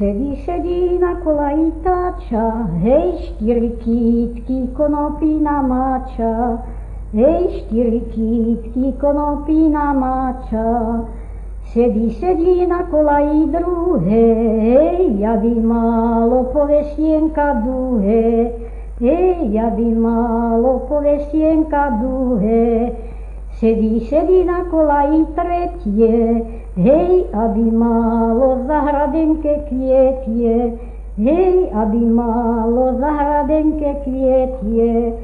Sedí na kolaji táča, hej, 4 kýtky konopí namáča, hej, 4 kýtky konopí namáča. Sedí na kolaji druhé, hej, aby málo povesienka duhé, hej, aby málo povesienka duhé. Sedí na kolaji tretie, hej, aby málo v zahradenke kvietie, hej, aby málo v zahradenke kvietie.